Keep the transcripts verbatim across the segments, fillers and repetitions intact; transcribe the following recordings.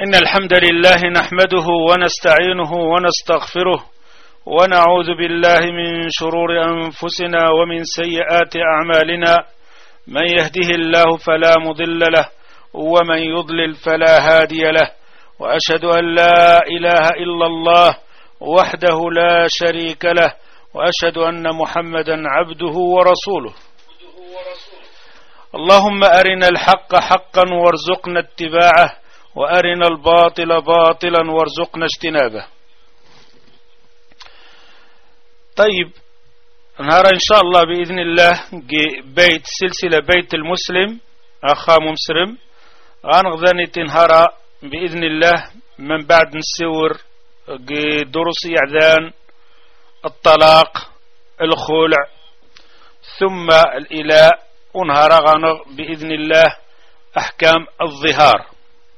إن الحمد لله نحمده ونستعينه ونستغفره ونعوذ بالله من شرور أنفسنا ومن سيئات أعمالنا. من يهده الله فلا مضل له ومن يضلل فلا هادي له، وأشهد أن لا إله إلا الله وحده لا شريك له، وأشهد أن محمدا عبده ورسوله. اللهم أرنا الحق حقا وارزقنا اتباعه، وأرنا الباطل باطلا وارزقنا اجتنابه. طيب، نهار إن شاء الله بإذن الله بيت سلسلة بيت المسلم أخا مسلم غنغذاني تنهار بإذن الله من بعد نسور دروس إعذان الطلاق الخلع ثم الإلاء، ونهار غنغ بإذن الله أحكام الظهار.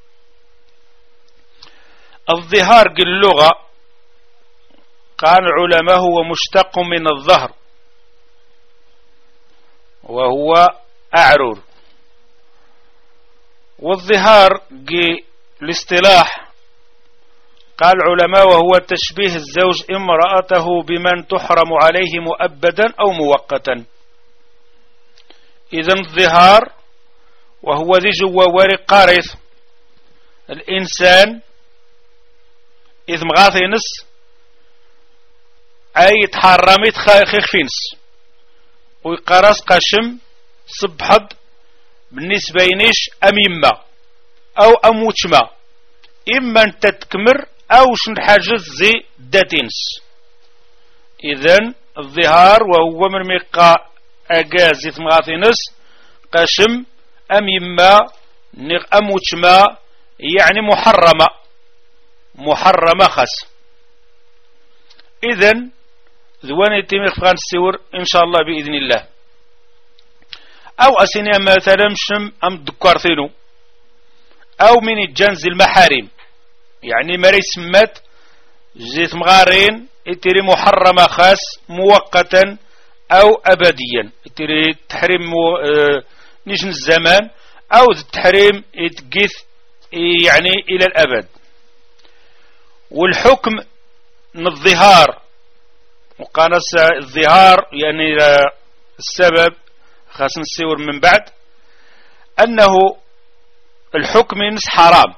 الظهار باللغة قال العلماء هو مشتق من الظهر وهو أعرور، والظهار الاصطلاح قال العلماء وهو تشبيه الزوج امرأته بمن تحرم عليه مؤبدا أو مؤقتا. إذن الظهار وهو ذي جوار قارث الإنسان إذ مغاثي نس أي تحرمت خيخ فينس ويقرص قشم صبحد بالنسبة ينيش أميمة أو أموتشمة إما أن تتكمر أو شنحاجز زي داتينس. إذن الظهار وهو من ميقا أجازي مغاثي نس قشم أميمة نغ أموتشمة يعني محرمة محرمة خاص. إذن ذواني تيمير فغان السور إن شاء الله بإذن الله. أو أسيني مثلا مشم أم دكارثينو أو من الجنز المحارم، يعني مري سمات زيت مغارين اتري محرمة خاص مؤقتا أو أبديا، اتري تحريم مو... اه... نجن الزمان أو التحريم يتقيث يعني إلى الأبد. والحكم من الظهار وقال الظهار يعني السبب خاص نسيور من بعد أنه الحكم ينس حرام.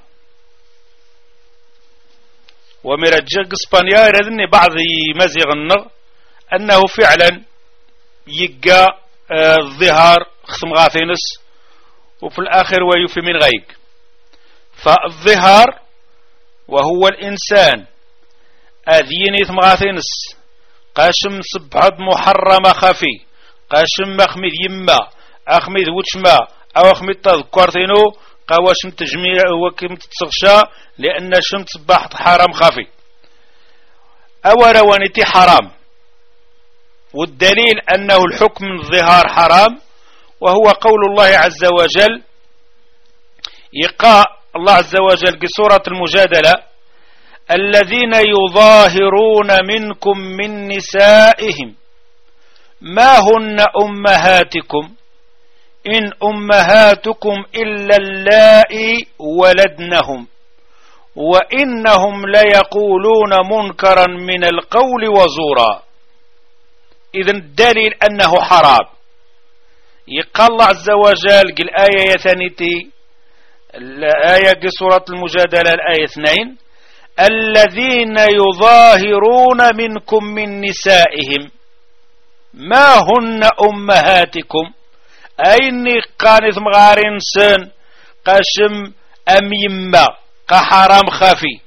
ومرجع اسبانيا يردني بعض يمزغ النغ أنه فعلا يقى الظهار ختم غاثينس وفي الآخر ويوفي من غيق. فالظهار وهو الإنسان أذيني ثمغاثينس قاشم صبحد محرمة خفي قاشم أخمد يما أخمد وشما أو أخمد تذكرتينو قواشم تجميع وكم تتصغشا لأن شم صباح حرام خفي أو روانتي حرام. والدليل أنه الحكم الظهار حرام وهو قول الله عز وجل يقاء الله عز وجل بسورة المجادلة الذين يظاهرون منكم من نسائهم ما هن أمهاتكم إن أمهاتكم إلا اللائي ولدنهم وإنهم ليقولون منكرا من القول وزورا. إذن الدليل أنه حرام. يقال الله عز وجل قل آية ثانيتي الآية سورة المجادلة الآية اثنين الذين يظاهرون منكم من نسائهم ما هن أمهاتكم أيني قانث مغارين سن قشم أم يما قحرام خفي.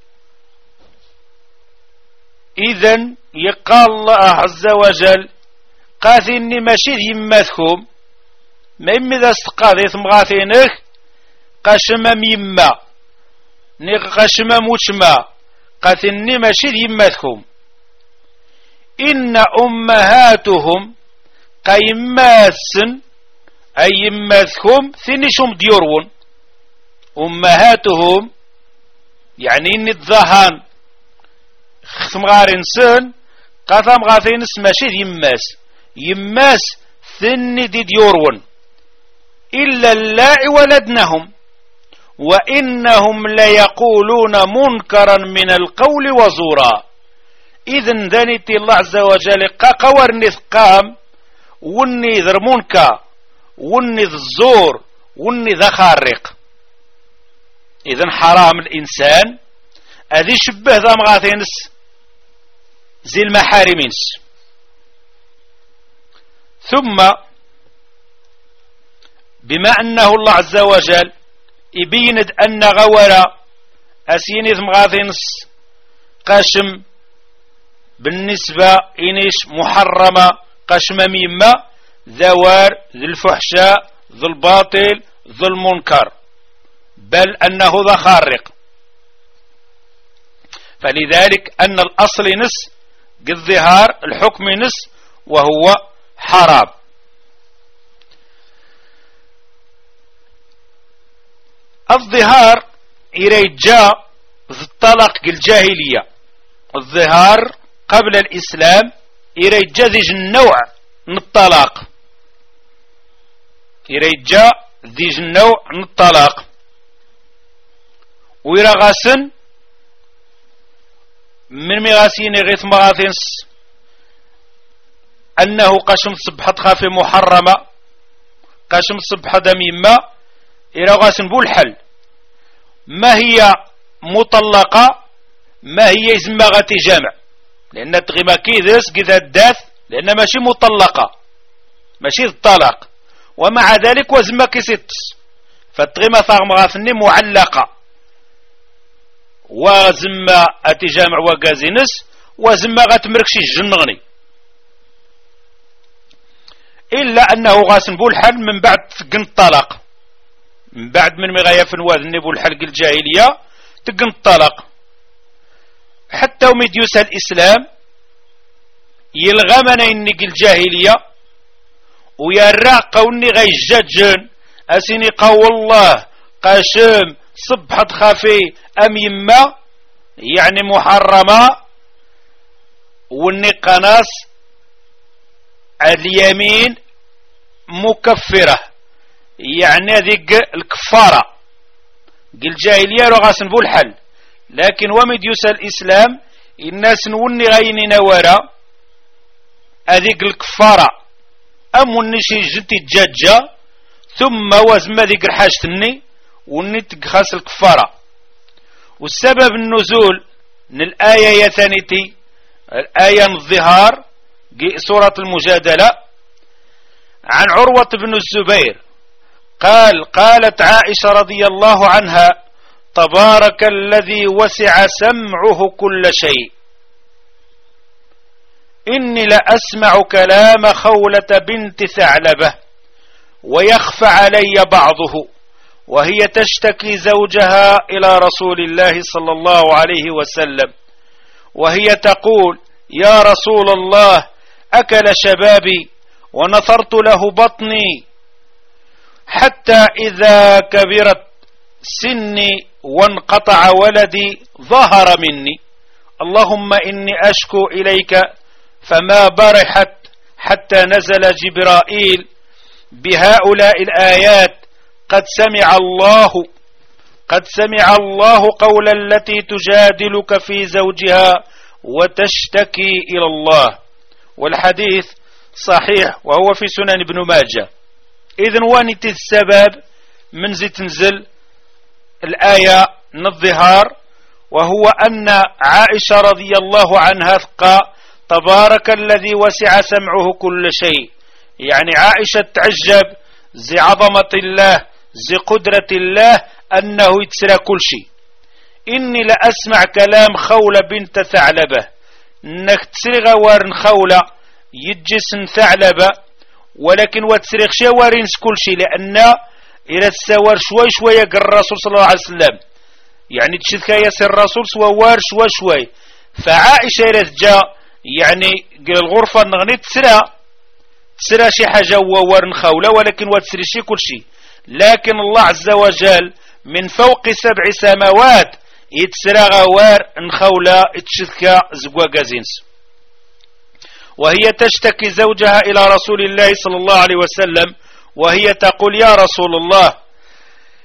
إذن يقال الله عز وجل قاثني ماشي يماتكم ما إما إذا استقاذيث مغاثينك قشم أم يما نيق قشم موشما قاثني ماشي يماتكم إن أمهاتهم قيماسن أي يماتكم ثنشم ديورون أمهاتهم يعني إن الظهان ختم غارين سن قاثم غاثين ماشي يماس يماس ثني دي ديورون إلا اللائي ولدنهم وإنهم ليقولون منكرا من القول وزورا. إذن ذنتي الله عز وجل قاقور نثقام ونذر منكر ونذ الزور ونذ خارق. إذن حرام الإنسان أذي شبه ذا مغاثينس زي المحارمينس. ثم بما أنه الله عز وجل يبيند أن غورا أسينيذ مغاثينس قاشم بالنسبة إنيش محرمة قاشم ميمة ذوار ذي الفحشاء ذي الباطل ذي المنكر، بل أنه ذا خارق. فلذلك أن الأصل نس الظهار الحكم نس وهو حرام. الظهار يرجع في الطلاق الجاهلية. الظهار قبل الإسلام يرجع ذي النوع من الطلاق، يرجع ذي النوع من الطلاق ويرغسن من مغاسين غيث مغاثنس أنه قشم صبحة خافي محرمة قشم صبحة دميمة يرغسن بولحل ما هي مطلقة ما هي زمغة جامع، لأن تغيما كيدس كذا الداث لأن ماشي مطلقة ماشي الطلاق، ومع ذلك وزما كيستس فتغيما ثغمغاثني معلقة وزما أتجامع وقازينس وزما غتمركشي الجنغني، إلا أنه غاسن بولحل من بعد تقن الطلاق، من بعد من مغايا فنواذني بولحل الجاهلية تقن الطلاق. حتى ومديوس الإسلام يلغمنا إنك الجاهلية ويراق قوني غيجاجن أسيني قول الله قاشم صبحة خافي أم يما يعني محرمة والنقناس اليمين مكفرة يعني ذيك الكفارة قل جاهلية رغاسن بولحل. لكن ومديوس الإسلام الناس نوني غيني نوارا هذيك الكفارة أم ونشي جنتي الجاجة ثم وزما ذيك الحاجتني وني تقخاس الكفارة. والسبب النزول من الآية يا ثانيتي الآية الظهار سورة المجادلة عن عروة بن الزبير قال قالت عائشة رضي الله عنها تبارك الذي وسع سمعه كل شيء إني لأسمع كلام خولة بنت ثعلبة ويخفى علي بعضه وهي تشتكي زوجها إلى رسول الله صلى الله عليه وسلم وهي تقول يا رسول الله أكل شبابي ونثرت له بطني حتى إذا كبرت سني وانقطع ولدي ظهر مني اللهم إني أشكو إليك فما برحت حتى نزل جبرائيل بهؤلاء الآيات قد سمع الله قد سمع الله قول التي تجادلك في زوجها وتشتكي إلى الله. والحديث صحيح وهو في سنن ابن ماجه. إذن وانت السبب من زي تنزل الآية من الظهار وهو أن عائشة رضي الله عنها ثقى تبارك الذي وسع سمعه كل شيء، يعني عائشة تعجب زي عظمة الله زي قدرة الله أنه يتسرى كل شيء. إني لأسمع كلام خولة بنت ثعلبة انك تسري غوارن خولة يجسن ثعلبة ولكن وتسريغ شوارين كل شيء لأن إلى السوار شوي شوي يقر الرسول صلى الله عليه وسلم يعني تشذك يسر الرسول سوار شوي شوي. فعائشة إلى جاء يعني الغرفة نغني تسرى تسرى شي حاجة ووارن خولة ولكن وتسري شي كل شيء. لكن الله عز وجل من فوق سبع سماوات يتسرى غوار نخولة تشذك زقوة زينس. وهي تشتكي زوجها إلى رسول الله صلى الله عليه وسلم وهي تقول يا رسول الله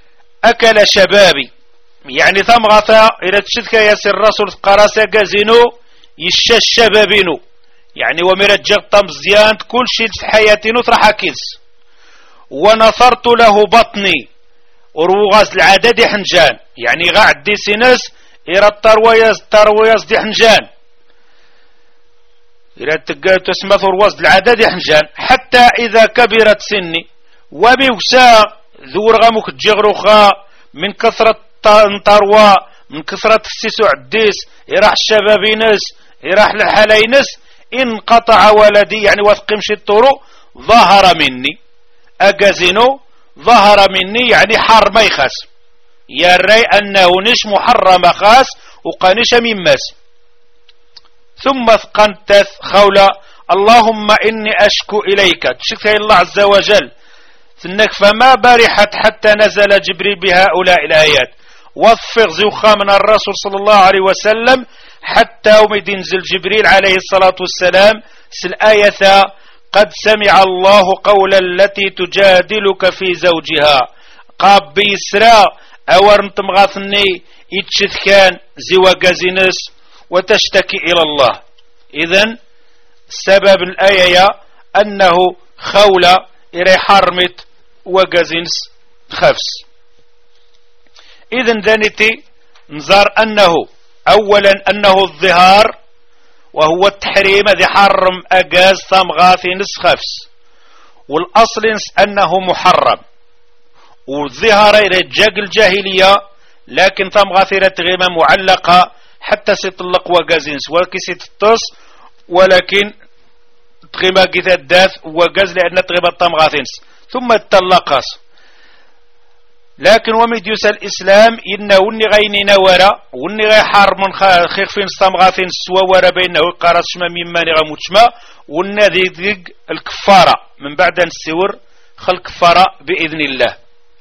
أكل شبابي يعني ثم غثا إلى تشدك ياسر الرسول قراسة قازينو يشا الشبابينو يعني ومرجع طمزيان كل شيء في حياتي نطرح كيس. ونصرت له بطني وروغاس العدد حنجان يعني غاعد دي سينس إلى الترويز الترويز دي حنجان إلى تسمى ثروز العدد حنجان حتى إذا كبرت سني وبيوسا ذو رغمك الجغرخا من كثرة التروى من كثرة السيسو عديس يراح الشبابينس يراح الحلاينس انقطع ولدي يعني وثقمش الطرق ظهر مني أجازينو ظهر مني يعني حار ما يخاس يا الري أنه نش محرم خاس وقانش من ماس. ثم ثقنت خولا اللهم إني أشكو إليك تشكت الله عز وجل ثنك فما برحت حتى نزل جبريل بهؤلاء الآيات وفق زوخا من الرسول صلى الله عليه وسلم حتى ومد ينزل جبريل عليه الصلاة والسلام سل آية قد سمع الله قولا التي تجادلك في زوجها قاب بيسرا أورنت مغاثني يتشث كان زوا قازينس وتشتكي إلى الله. إذن سبب الآية أنه خولة إلي حرمت وقازينس خفس. إذن ذنتي نظر أنه أولا أنه الظهار وهو التحريم ذي حرم أجاز ثمغاثي نسخفس والأصل أنه محرم والظهار رجاق الجاهلية لكن ثمغاثي رتغيمة معلقة حتى ستطلق وجازينس ولكن ستتص ولكن تغيمة جثة الداث وجاز لأن تغيمة ثمغاثينس ثم تطلقس. لكن ومديوس الإسلام إنه وني غيني نورا وني غي حار من خيخ فين استمغاثين سوا ورا بينه وقارس شما مما نغموت شما وني ذيق الكفارة من بعد السور خل كفارة بإذن الله.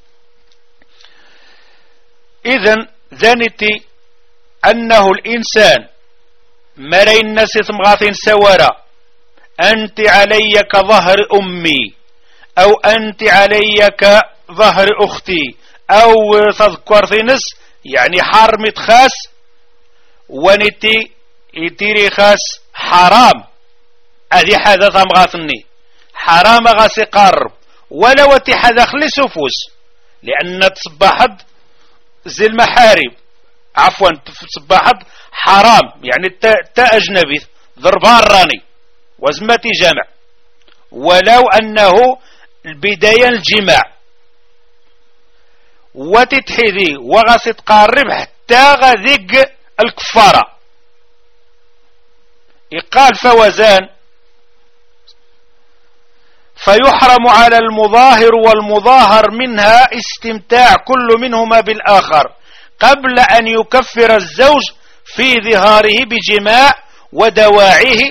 إذن ذنتي أنه الإنسان مرين الناس ثمغاثين سورا أنت علي كظهر أمي أو أنت علي كظهر أختي أو تذكر ثينس يعني حرمت خاس ونتي يتيري خاس حرام هذه هذا ثمغاثني حرام غاسي قرب ولو تحذا خلص فوس لأن تصبحت زي المحارم عفوا تصبحت حرام يعني تا أجنبي ضربان راني وزمتي جمع ولو أنه البداية الجماع وتتحذي وغاسي تقارب حتى غذق الكفارة. يقال فوزان فيحرم على المظاهر والمظاهر منها استمتاع كل منهما بالآخر قبل أن يكفر الزوج في ظهاره بجماع ودواعيه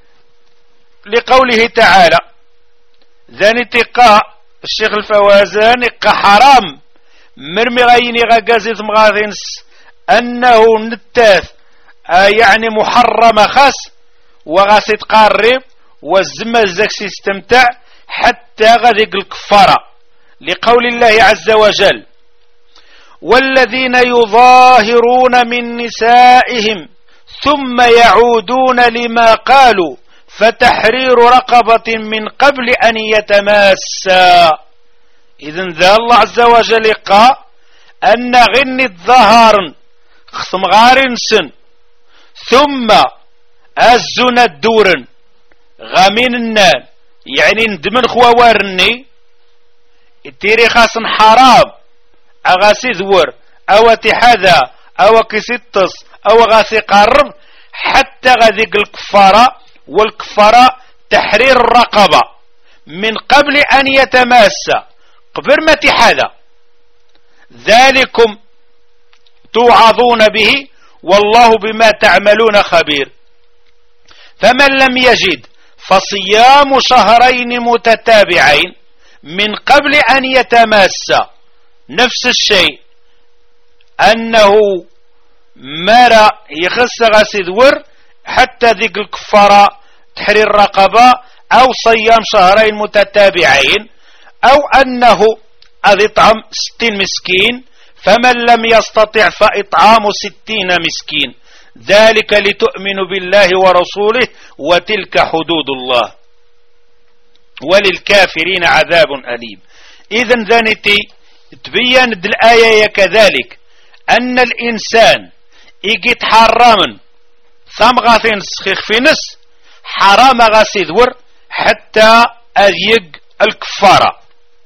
لقوله تعالى ذاني تقاء الشيخ الفوازان حرام مرمي غيني غازي ثمغاثينس أنه نتاث آه يعني محرم خاص وغاسي تقارب والزمة زكسي استمتع حتى غذق الكفارة لقول الله عز وجل والذين يظاهرون من نسائهم ثم يعودون لما قالوا فتحرير رقبة من قبل أن يتماسا. إذن ذا الله عز وجل قال أن غني الظهر خصم غارنسن ثم أزن الدورن غامين النان يعني ندمن خوارني التيري خاصن حرام أغاسي ذور أو تحذا أو كسيتس أو غاسي قرب حتى غذيق الكفارة والكفارة تحرير الرقبة من قبل أن يتماسى قبل ما تحذا ذلكم توعظون به والله بما تعملون خبير. فمن لم يجد فصيام شهرين متتابعين من قبل أن يتماسى نفس الشيء أنه مرى يخص غسدور حتى ذيك الكفارة تحرير رقبة أو صيام شهرين متتابعين أو أنه أذ يطعم ستين مسكين فمن لم يستطع فإطعام ستين مسكين ذلك لتؤمنوا بالله ورسوله وتلك حدود الله وللكافرين عذاب أليم. إذن ذنتي تبين الآية كذلك أن الإنسان إجي تحرم ثم غاثين سخيخ في نس حرام غاسي ذور حتى أذيق الكفارة.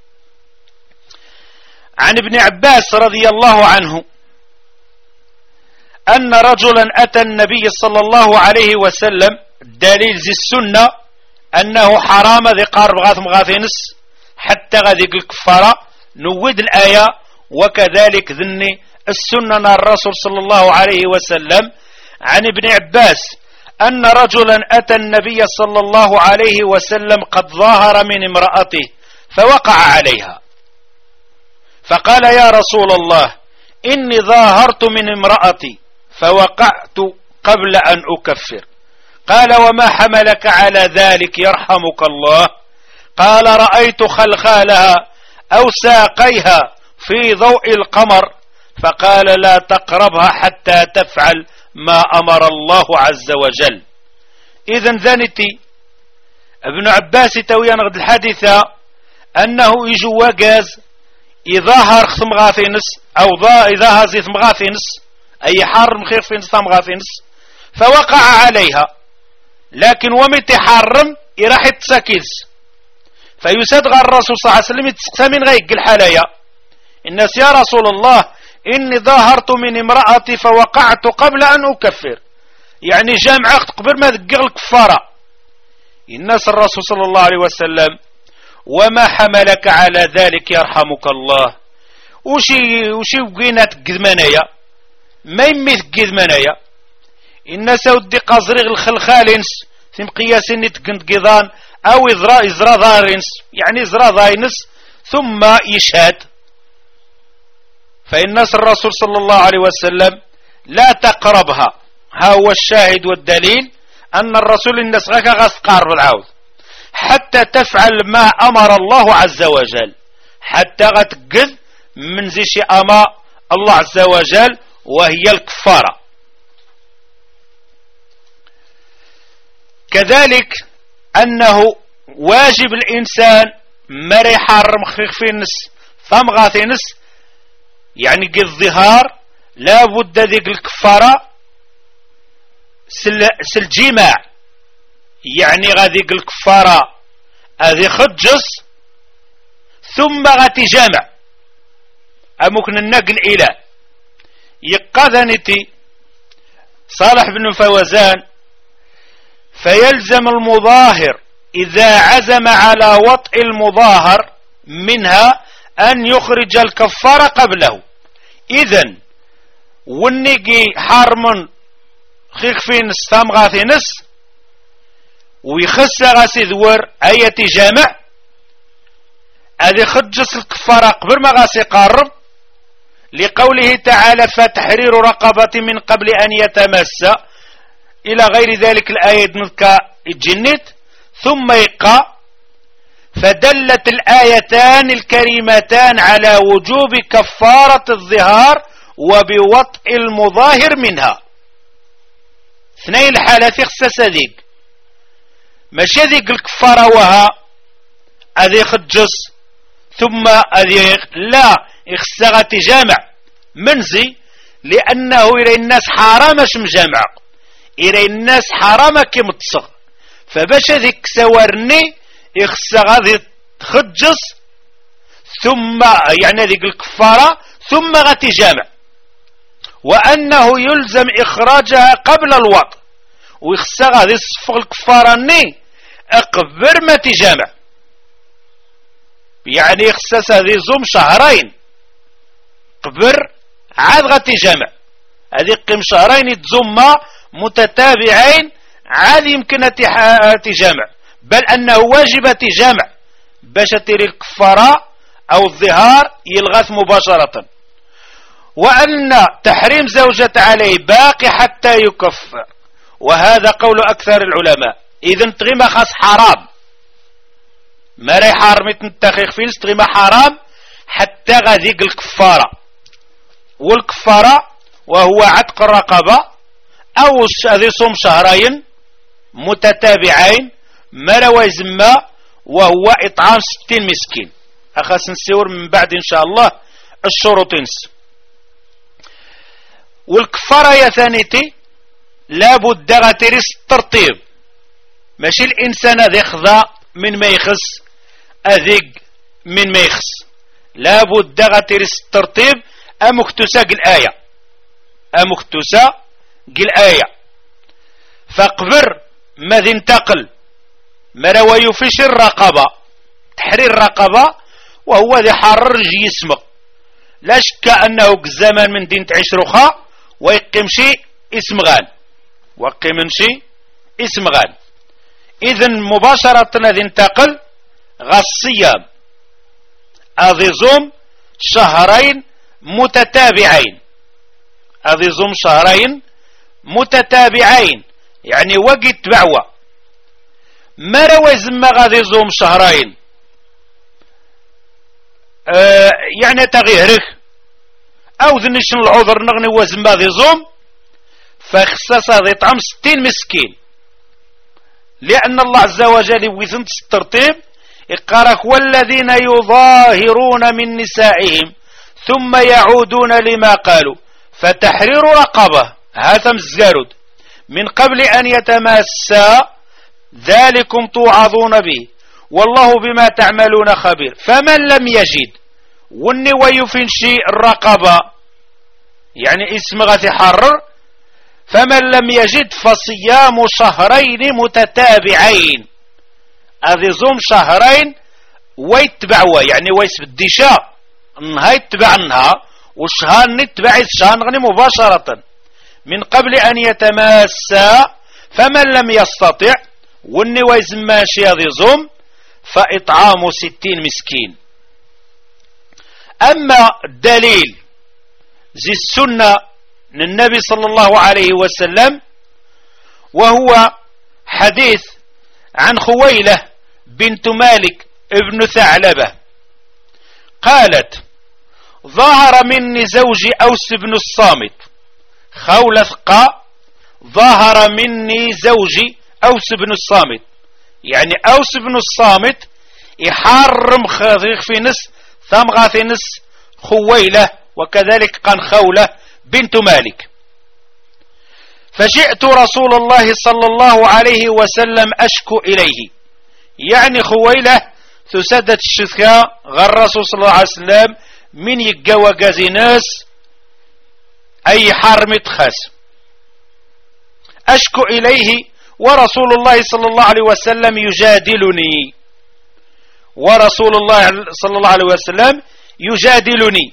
عن ابن عباس رضي الله عنه أن رجلا أتى النبي صلى الله عليه وسلم دليل زي السنة أنه حرام ذي قارب غاث مغاثينس حتى غذيق الكفارة نود الآية وكذلك ذني السنة الرسول صلى الله عليه وسلم. عن ابن عباس أن رجلا أتى النبي صلى الله عليه وسلم قد ظاهر من امرأته فوقع عليها فقال يا رسول الله إني ظاهرت من امرأتي فوقعت قبل أن أكفر. قال وما حملك على ذلك يرحمك الله؟ قال رأيت خلخالها أو ساقيها في ضوء القمر فقال لا تقربها حتى تفعل ما أمر الله عز وجل. إذن ذنتي ابن عباس تويا نغد الحادثة أنه يجو وقاز يظاهر ختم غاثينس أو إذا هزي ثم غاثينس أي حرم خير فين ثم غاثينس فوقع عليها لكن ومتي حرم يراح يتساكيز فيسدغ الرسول صلى الله عليه وسلم يتسقى من غيق الحلايا الناس يا رسول الله إني ظاهرت من امرأتي فوقعت قبل أن أكفر يعني جامع عقد قبل ما ذقق الكفارة. الناس الرسول صلى الله عليه وسلم وما حملك على ذلك يرحمك الله؟ وشي وشي وقينا تقدمانيا ما يمي تقدمانيا الناس ودي قازريغ الخلخالينس ثم قياس نتقند قيضان أو إزراء إزراء ضارينس يعني إزراء ضاينس ثم يشهد. فالناس الرسول صلى الله عليه وسلم لا تقربها ها هو الشاهد والدليل أن الرسول الناس غاكا غاسقار بالعوض حتى تفعل ما أمر الله عز وجل حتى غتقذ من زيشي أما الله عز وجل وهي الكفارة. كذلك أنه واجب الإنسان مري حرم خيخ في النس ثم غاثي نس يعني قد الظهار لا بد ذيك الكفارة سل, سل جماع يعني غاديك الكفارة هذه خجص ثم غاتي جامع أمكن النقل إلى يقاذنتي صالح بن فوزان فيلزم المظاهر إذا عزم على وطء المظاهر منها أن يخرج الكفارة قبله. إذن ونجي حرم خيخ فين ستام غاثي نس ويخس غاسي ذور أي جامع هذه خجس الكفارة قبل ما غاسي قارب لقوله تعالى فتحرير رقبة من قبل أن يتمس إلى غير ذلك الآية نذكى الجنت ثم يقى فدلت الآيتان الكريمتان على وجوب كفارة الظهار وبوطء المظاهر منها. اثنين الحالات يخصص ذيك ماشي ذيك الكفارة وها هذه خجص ثم هذه لا يخصها تجامع منزي لأنه إلى الناس حرامش مجامع إلى الناس حرام كمتصغ فباش ذيك سوارني يخصها هذه تخجص ثم يعني ذيك الكفارة ثم غتجامع وأنه يلزم إخراجها قبل الوطء ويخصها هذه الصفق الكفارة ني أقبر ما تجامع يعني يخصص هذه زوم شهرين قبر عاد غتجامع هذه قيم شهرين تزوم متتابعين عاد يمكن تجامع بل أنه واجب تجامع باش تري الكفارة أو الظهار يلغث مباشرة وأن تحريم زوجة عليه باقي حتى يكفر وهذا قول أكثر العلماء. إذن تغيما خاص حرام ما راي حرمت نتخيخ فيلس تغيما حرام حتى غذيق الكفارة والكفارة وهو عتق الرقبة أو هذه صوم شهرين متتابعين مروى يزمى وهو إطعام ستين مسكين. أخاس نسيور من بعد إن شاء الله الشروط نس. والكفارة يا ثانيتي لابد غتريس الترتيب، ماشي الإنسان هذا يخضع من ما يخص أذيق من ما يخص، لابد غتريس الترتيب. أمكتسا قل آية أمكتسا قل آية فقبر ماذا انتقل مروا يفش الرقبة تحرير الرقبة وهو ذي حرر جسمه، لا شك أنه زمان من دين تعيش رخاء ويقيم شيء اسم غان وقيم شيء اسم غان. إذن مباشرة ذي انتقل غالصيام أذي زوم شهرين متتابعين أذي زوم شهرين متتابعين يعني وقت بعوة ما روى زما غادي زوم شهرين آه يعني تغيره أو ذنشن العذر نغني وزما ذي زوم فخصص ذي طعم ستين مسكين، لأن الله عز وجل ويثنت الترتيب إقارك والذين يظاهرون من نسائهم ثم يعودون لما قالوا فتحرير رقبة هذا مزارد من قبل أن يتماسا ذلكم توعظون به والله بما تعملون خبير. فمن لم يجد وني ويفنشي الرقبة يعني اسم غثي حرر، فمن لم يجد فصيام شهرين متتابعين هذي زوم شهرين ويتبعوا يعني ويسب الدشاء انها يتبع انها وشهر نتبع الشهر غني مباشرة من قبل أن يتماسا. فمن لم يستطع وني ويزماشي هذي زوم فإطعام ستين مسكين. أما الدليل زي السنة من النبي صلى الله عليه وسلم وهو حديث عن خويلة بنت مالك ابن ثعلبة قالت ظهر مني زوجي أوس بن الصامت. خولة ثقة ظهر مني زوجي أوس بن الصامت يعني أوس بن الصامت يحرم خذيخ في نس ثمغة في نس خويلة وكذلك كان خولة بنت مالك. فجئت رسول الله صلى الله عليه وسلم أشكو إليه يعني خويلة تسدد الشثكة غير الرسول صلى الله عليه وسلم من يقوى قازي ناس أي حرم تخاس. أشكو إليه ورسول الله صلى الله عليه وسلم يجادلني ورسول الله صلى الله عليه وسلم يجادلني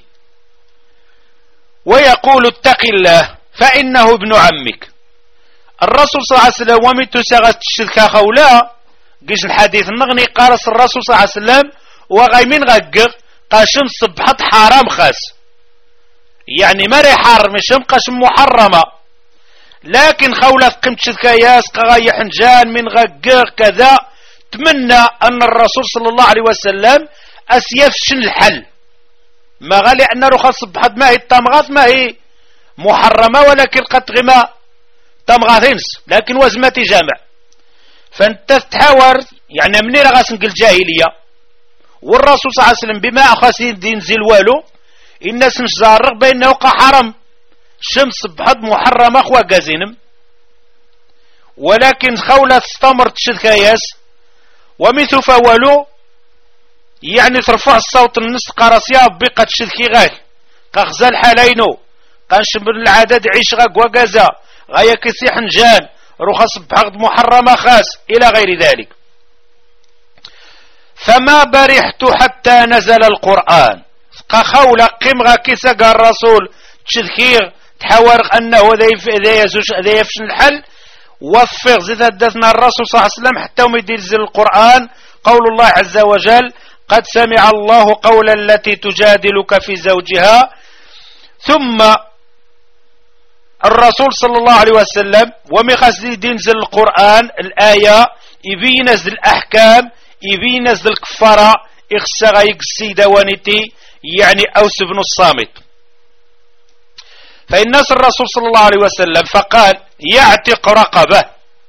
ويقول اتق الله فإنه ابن عمك. الرسول صلى الله عليه وسلم ومن سغت الشركة خولا قيش الحديث النغني قارس الرسول صلى الله عليه وسلم وغاي من غقر قاشم صبحت حرام خاس يعني ما ري حرم شم قاشم محرمة، لكن خولة قمت شركة ياسق غاي حنجان من غقر كذا تمنى أن الرسول صلى الله عليه وسلم أسيفشن الحل ما غالي أن رخص صبحت ما هي التمغاث ما هي محرمة ولكن قد غما تمغاثينس لكن وزمتي جامع. فانت تحاور يعني مني رغاس نقل جاهلية والرسول صلى الله عليه وسلم بما أخاسين دين زلوالو الناس مش زارق بينه وقع حرم شمس صبحت محرمة أخوة قازينم، ولكن خولة استمرت شذكاياس ومثل فولو يعني ترفع الصوت النص قرصيا بقى تشذكي غاك قخزال حالينو قنشم العدد عيش غاك وقازا غاية كسيح نجان رخص بحقد محرمة خاص إلى غير ذلك. فما برحت حتى نزل القرآن قخولة قمغا كيسا قال الرسول تشذكير تحاور أنه ذا يفشن الحل وفق زيد دثنا الرسول صلى الله عليه وسلم حتى ينزل القرآن قول الله عز وجل قد سمع الله قولا التي تجادلك في زوجها. ثم الرسول صلى الله عليه وسلم ومخزي ينزل القرآن الآية يبي ينزل الأحكام يبي ينزل الكفارة إخسا يقسي دوانتي يعني أوس بن الصامت. فإنس الرسول صلى الله عليه وسلم فقال يعتق رقبة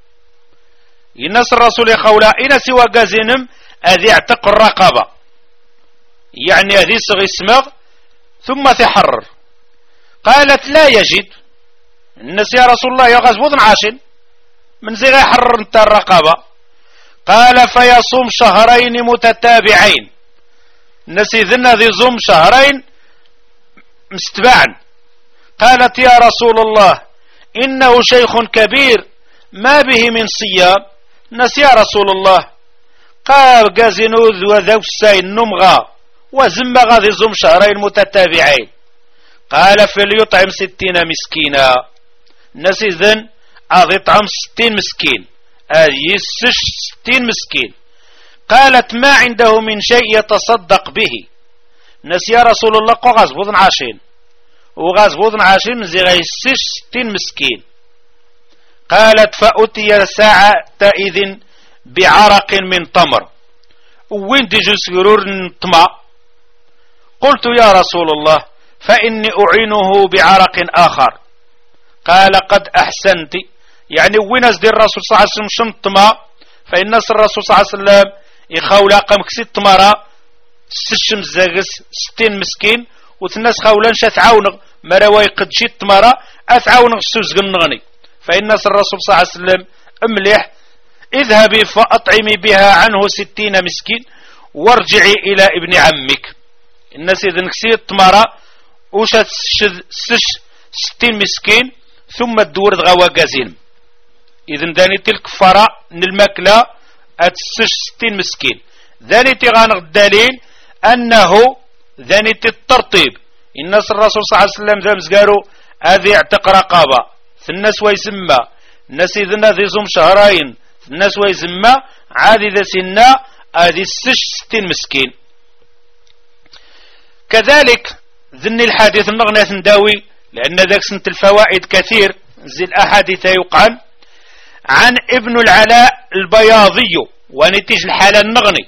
إنس الرسول يخولا إن سوى قازنم أذي يعتق الرقبة يعني أذي صغي اسمغ ثم تحرر. قالت لا يجد الناس يا رسول الله يغاز بوضن عاشن من زي يحرر انت الرقبة. قال فيصوم شهرين متتابعين الناس إذن ذي صوم شهرين مستبعا. قالت يا رسول الله إنه شيخ كبير ما به من صيام الناس يا رسول الله قال قازنوذ وذو السين نمغى وزم غاذي صوم شهرين متتابعين. قال فليطعم ستين مسكينا الناس إذن أذ يطعم ستين مسكين أذ يسش ستين مسكين. قالت ما عنده من شيء يتصدق به الناس يا رسول الله قو غاز بوضن عاشين وغاز بوضن عاشين زي غيسش ستين مسكين. قالت فأتي ساعة إذن بعرق من تمر وين دي جوز يرور طمع. قلت يا رسول الله فإني أعينه بعرق آخر. قال قد أحسنت يعني وين أزدي الرسول صلى الله عليه وسلم شنطما فإن الرسول صلى الله عليه وسلم يخولا قام كسيت تمارا سشم زاغس ستين مسكين وتناس خولا شتعاونغ مروا يقد شيت تمارا أتعاونغ سوز قنغني. فإن الرسول صلى الله عليه وسلم أملح اذهبي فأطعمي بها عنه ستين مسكين وارجعي إلى ابن عمك. الناس إذن كسيت تمارا وشت سش ستين مسكين ثم الدور غوا قازين إذن داني تلك فرع الماكلة أتسش ستين مسكين. ذاني تغانغ الدليل أنه ذاني الترطيب الناس الرسول صلى الله عليه وسلم ذا قالوا هذه اعتق رقابة الناس ويسمى الناس إذن هذه زم شهرين الناس ويسمى عادي ذا سنة هذه السش ستين مسكين. كذلك ذني الحديث النغنى نداوي لأن ذاك سنة الفوائد كثير زي الأحاديث يقعن عن ابن العلاء البياضي ونتيج الحالة النغني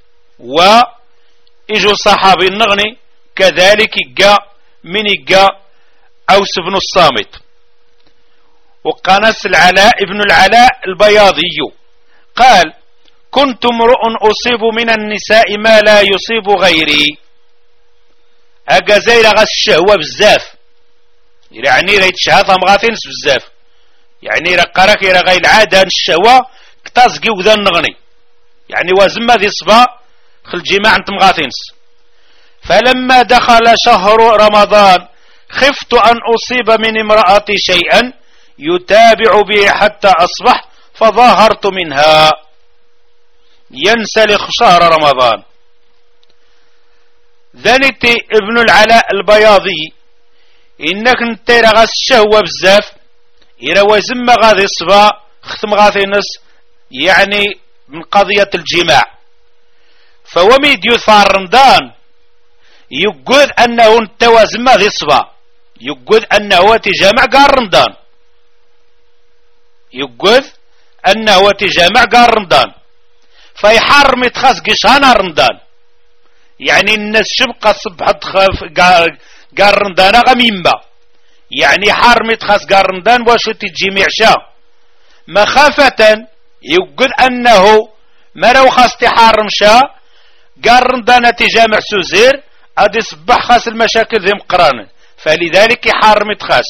وإجو صحابي النغني كذلك جاء من جاء أوس بن الصامت. وقنس العلاء ابن العلاء البياضي قال كنت امرؤ أصيب من النساء ما لا يصيب غيري. أجازير غس الشهوة بزاف يعني ريت شهاثة مغاثينس بزاف يعني رقارك إلى غير العادة الشهوة كتازقي وذا النغني يعني وزمة ذي صبا خل جماع انت مغاثينس. فلما دخل شهر رمضان خفت أن أصيب من امرأتي شيئا يتابع به حتى أصبح فظاهرت منها ينسلخ شهر رمضان. ذنتي ابن العلاء البياضي إنك نتير غاس الشهوة بزاف إلى وزم غاذي الصبا ختم غاذي نس يعني من قضية الجماع. فوميد يثار رمضان يقول أنه نتوازم غاذي الصبا يقول أنه تجامع قار رمضان يقول أنه تجامع قار رمضان فيحرم يتخاس قشانا رمضان يعني الناس شبقى صبح تخاف قار رمضان غميمة يعني حرم يتخاس قار رمضان واشو تجميع شا مخافة يقول أنه مرو خاس تحرم شا قار رمضان تجامع سوزير أدي صبح خاس المشاكل ذي مقران فلذلك حرم يتخاس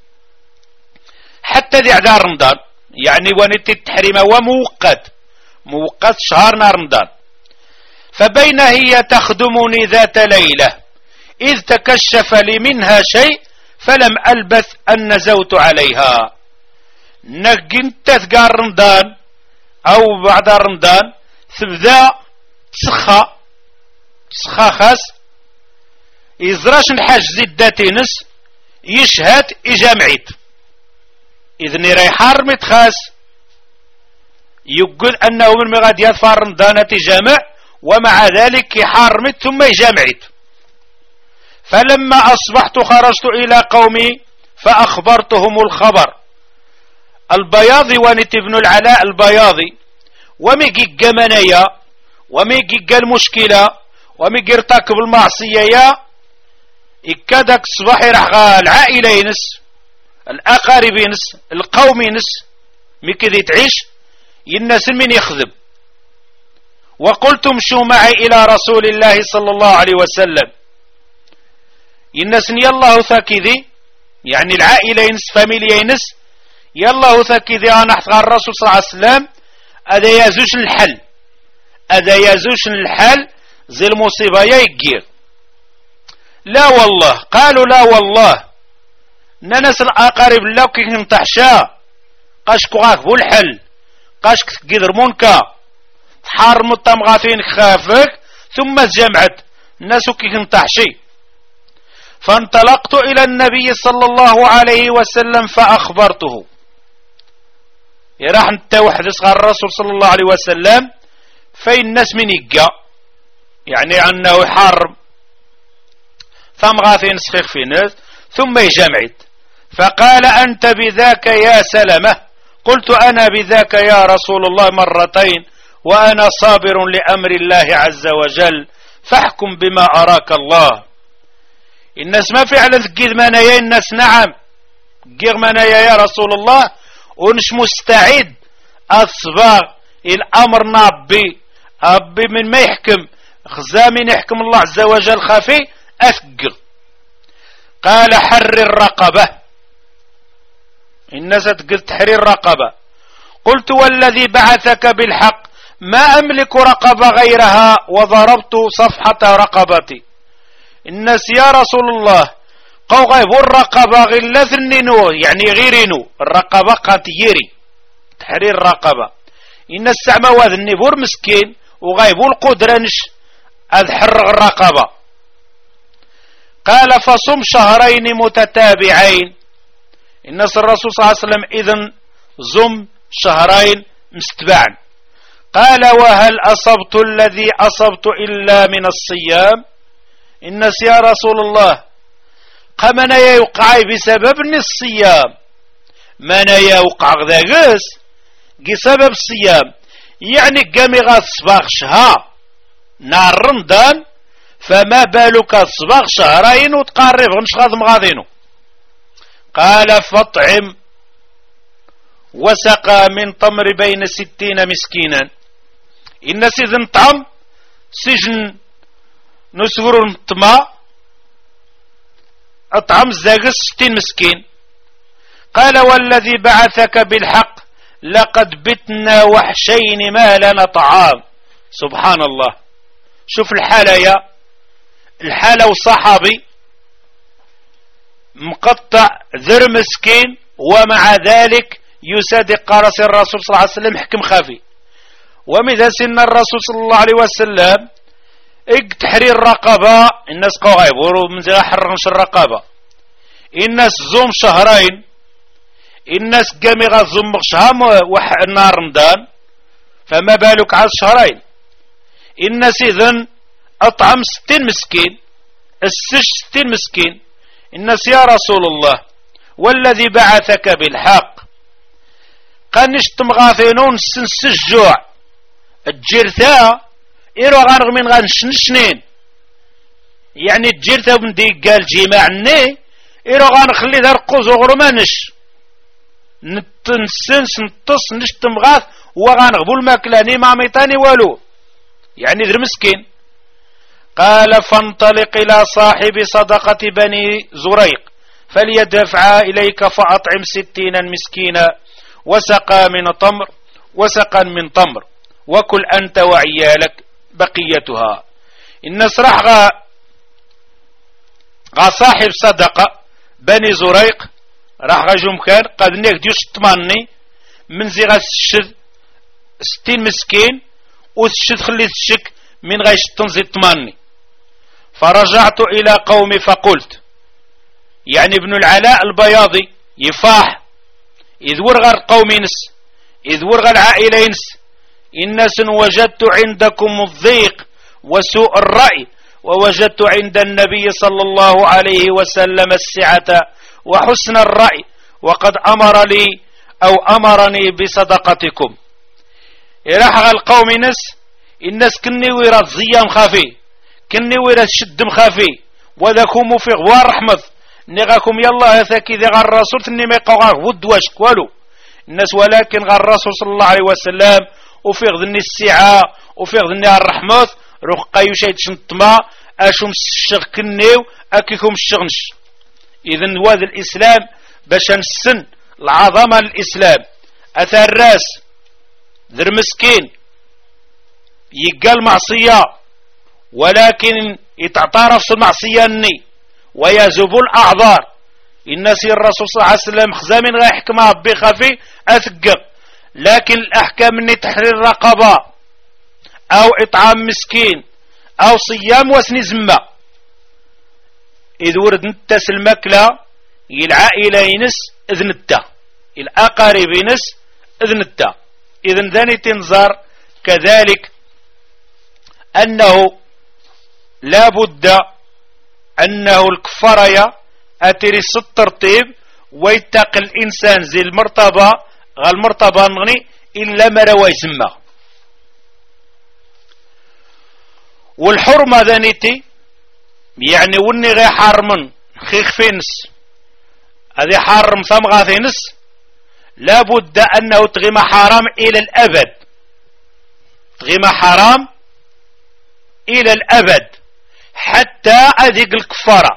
حتى ذي عدار رمضان يعني ونت التحريم وموقت موقت شهر رمضان. فبين هي تخدمني ذات ليلة إذ تكشف لي منها شيء فلم ألبث أن نزوت عليها. نقنت تذكار رمضان أو بعد رمضان تبدأ تسخى تسخى خاس إزراش الحاج زداتي نس يشهد إجامعيت إذن ريحار متخاس يقول أنه من مغاد يدفع رمضان تجامع ومع ذلك يحارمت ثم يجامعت. فلما أصبحت خرجت إلى قومي فأخبرتهم الخبر. البياضي ونت ابن العلاء البياضي وميجي الجمنية وميجي المشكلة وميجي ارتكب المعصية إكادك الصباح راح العائلة ينس الأقارب ينس القوم ينس مكذي تعيش ينس من يخذب. وقلت امشوا معي إلى رسول الله صلى الله عليه وسلم ينس يالله ثاكذي يعني العائلة ينس فاميليا ينس يالله ثاكذي أنا أحتغى الرسول صلى الله عليه وسلم هذا يزوش الحل هذا يزوش الحل زي المصيبة يجير. لا والله قالوا لا والله ننس الأقارب لو كي تحشا قاشكو غاكبو الحل قاشك تقدر منكا تحار مطمغاثين خافك ثم جمعت الناس كي تحشي. فانطلقت إلى النبي صلى الله عليه وسلم فأخبرته يراح انت واحد صغار الرسول صلى الله عليه وسلم فين الناس من يقى يعني أنه يحارب فمغاثين سخيخ في ناس ثم يجمعت فقال أنت بذاك يا سلمة. قلت أنا بذاك يا رسول الله مرتين وأنا صابر لأمر الله عز وجل فاحكم بما أراك الله. الناس ما فعلا تقيد منايا الناس نعم قير منايا يا رسول الله ونش مستعد أصبغ الأمر نابي أبي من ما يحكم خزامين يحكم الله عز وجل خافي أثقل. قال حر الرقبة الناس تقول تحرير الرقبة. قلت والذي بعثك بالحق ما أملك رقبة غيرها وضربت صفحة رقبتي. الناس يا رسول الله قو غيب الرقبة غير لثنينو يعني غيرينو الرقبة قاتيري تحرير الرقبة. الناس سعما واذني بور مسكين وغيبو القدرة نش أذحر الرقبة. قال فصم شهرين متتابعين. الناس الرسول صلى الله عليه وسلم إذن زم شهرين مستبعا. قال وهل أصبت الذي أصبت إلا من الصيام. الناس يا رسول الله قمنا يوقع بسبب الصيام منا يوقع ذاقس بسبب الصيام يعني قامي غا صباغ شهر نار رمضان فما بالك صباغ شهرين وتقرب غنش غاض مغاضينو. قال فاطعم وسقى من تمر بين ستين مسكينا. الناس إذن طعم سجن نسفر الطماء أطعم زاقس ستين مسكين. قال والذي بعثك بالحق لقد بتنا وحشين ما لنا طعام. سبحان الله شوف الحالة يا الحالة وصحابي مقطع ذر مسكين ومع ذلك يصدق قرص الرسول صلى الله عليه وسلم حكم خافي. ومذا سن الرسول صلى الله عليه وسلم اق تحرير الرقبة الناس قوايب من زي حرنش الرقبة. الناس زوم شهرين الناس قامي غزوم شهام نار رمضان فما بالك على شهرين. الناس إذن أطعم ستين مسكين السش ستين مسكين. الناس يا رسول الله والذي بعثك بالحق قال نشتم غاثينون سنس الجوع الجرثاء إيرو غانغمين غانشنشنين يعني الجرثاء بندي قال جماع ني إيرو غانخلي ذا رقوز وغرمانش نتنسنس نتص نشتم غاث وغانغبو الماكلاني ما ميطاني والو يعني ذر مسكين. قال فانطلق إلى صاحب صدقة بني زريق فليدفع إليك فأطعم ستين مسكينا وسقى من تمر وسقا من تمر وكل أنت وعيالك بقيتها. الناس راح غا, غا صاحب صدقة بني زريق راح غا جمكان قد نيك ديوش تماني من زيغا الشد ستين مسكين وتشد خلي تشك من غايش تنزي تماني. فرجعت إلى قومي فقلت يعني ابن العلاء البياضي يفاح إذ ورغى القوم ينس إذ ورغى العائلة ينس الناس وجدت عندكم الضيق وسوء الرأي ووجدت عند النبي صلى الله عليه وسلم السعة وحسن الرأي وقد أمر لي أو أمرني بصدقتكم. إراح القوم نس الناس كني ويرا الزيام خافي كني ويرا الشد مخافي وذاكم في غوار رحمة نغاكم يلا هثاكي ذي غار الرسول ثني ما يقوغا ود واشك والو الناس ولكن غار الرسول صلى الله عليه وسلم وفي غذني السعة وفي غذني الرحمة روح قايو شايد شنطما اشوم الشغ كنيو اكيكم الشغنش اذن وهذا الاسلام باش نسن العظمة الاسلام اثار الراس ذر مسكين يقال معصية ولكن يتعترف في المعصية الني ويذوب الأعذار الناس الرسول صلى الله عليه وسلم خزامين غا يحكمها بخفي أثقق لكن الأحكام الني تحرير رقبة أو إطعام مسكين أو صيام وسن زمة إذ ورد نتاس المكلة العائلة ينس إذن التا الأقارب ينس إذن التا إذن ذاني تنظر كذلك أنه لا بد أنه الكفارة أتري الترتيب ويتقي الإنسان زي المرتبة غا المرتبة نغني إلا ما روا يسمى والحرمة ذانيتي يعني وني غي حرمن خيخ فينس هذه حرم ثم غاثينس لا بد أنه تغيم حرام إلى الأبد تغيم حرام إلى الأبد حتى أذيق الكفارة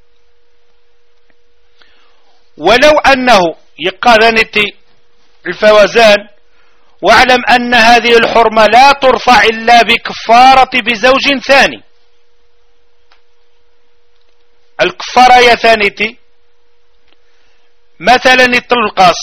ولو أنه يقاذنتي الفوزان واعلم أن هذه الحرمة لا ترفع إلا بكفارة بزوج ثاني الكفارة يا ثانيتي مثلا الطلقاس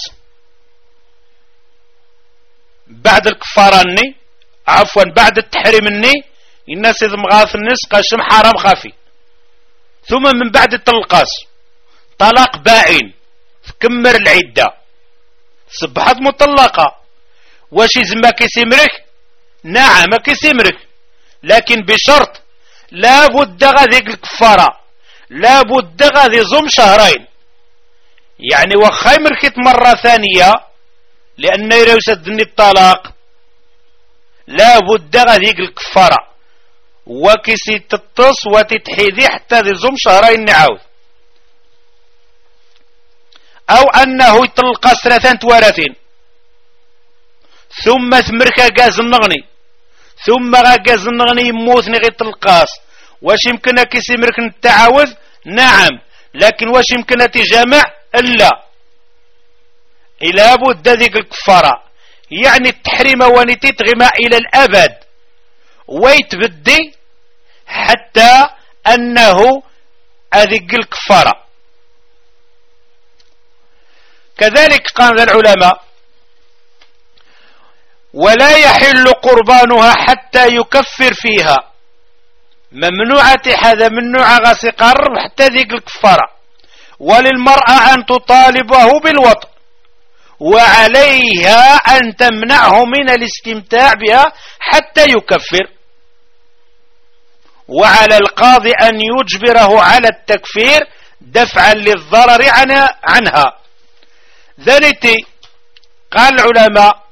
بعد الكفارة الني عفوا بعد التحريم الني الناس إذا مغاث الناس قاشم حرام خافي ثم من بعد الطلقاس طلاق باين كمر العدة صبحت مطلقة واش يزما كيسمرك نعم كيسمرك لكن بشرط لا بد غادي الكفارة لا بد غادي زوم شهرين يعني وخا مركت مرة ثانية لأن يسدني الطلاق لا بد غادي الكفارة وكسي تتص وتتحيدي حتى ذي زوم شهرين نعاود أو أنه يطلق ثلاثة ورثين ثم ثمركا قاز النغني ثم غا قاز النغني يموتني غي تلقاس واش يمكن كيسي مرك نتعاوذ نعم لكن واش يمكن تجمع لا إلا بد ذيك الكفارة يعني التحريم ونتي تغمى إلى الأبد ويتبدي حتى أنه أذيك الكفارة كذلك قال العلماء ولا يحل قربانها حتى يكفر فيها ممنوعة هذا ممنوع غاسي قرب حتى ذيك الكفارة وللمرأة أن تطالبه بالوطء وعليها أن تمنعه من الاستمتاع بها حتى يكفر وعلى القاضي أن يجبره على التكفير دفعا للضرر عنها ذلك قال العلماء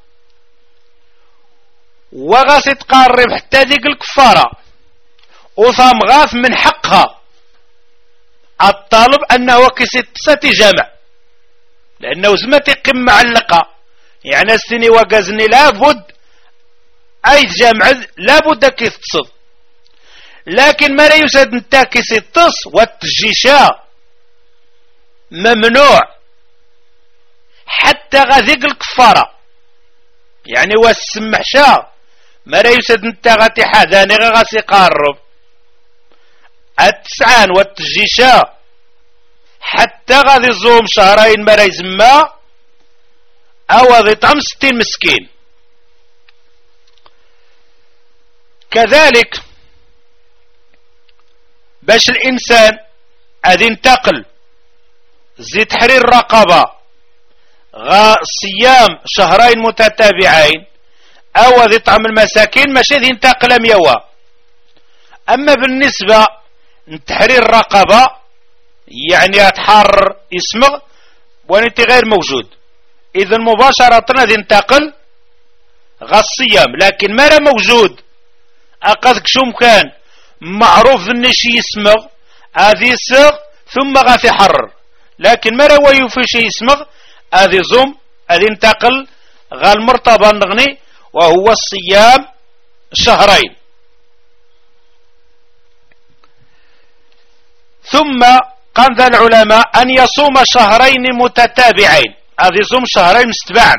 وغاسي تقرب حتى ذيك الكفارة وثام غاف من حقها الطالب أنه كيست ستجمع لأنه زمتي قم معلقة يعني السني وقزني لابد أي جمع لابد كيتصد لكن ما لا يسد انتا كيستص والتجيشا ممنوع حتى غذيق الكفارة يعني والسمحشا ما لا يسد انتا غاتي حذاني غاسي قارب التسعان والتجيشا حتى غادي الزوم شهرين ما يزما او غادي طعم ستين مسكين كذلك باش الانسان غادي ينتقل زي تحرير الرقبة غا صيام شهرين متتابعين او غادي طعم المساكين ماشي غادي ينتقل ميوا اما بالنسبة لتحرير الرقبة يعني اتحرر اسمه وانت غير موجود اذا مباشرة غادي ينتقل غا الصيام لكن ما موجود اقدك شو مكان معروف ان شي يسمغ هذه صغ ثم غافي حرر، لكن ما روا يوفي شيء يسمغ هذه زوم هذه انتقل غا المرتبة نغني وهو الصيام شهرين. ثم قال ذا العلماء أن يصوم شهرين متتابعين، هذه يصوم شهرين مستبعا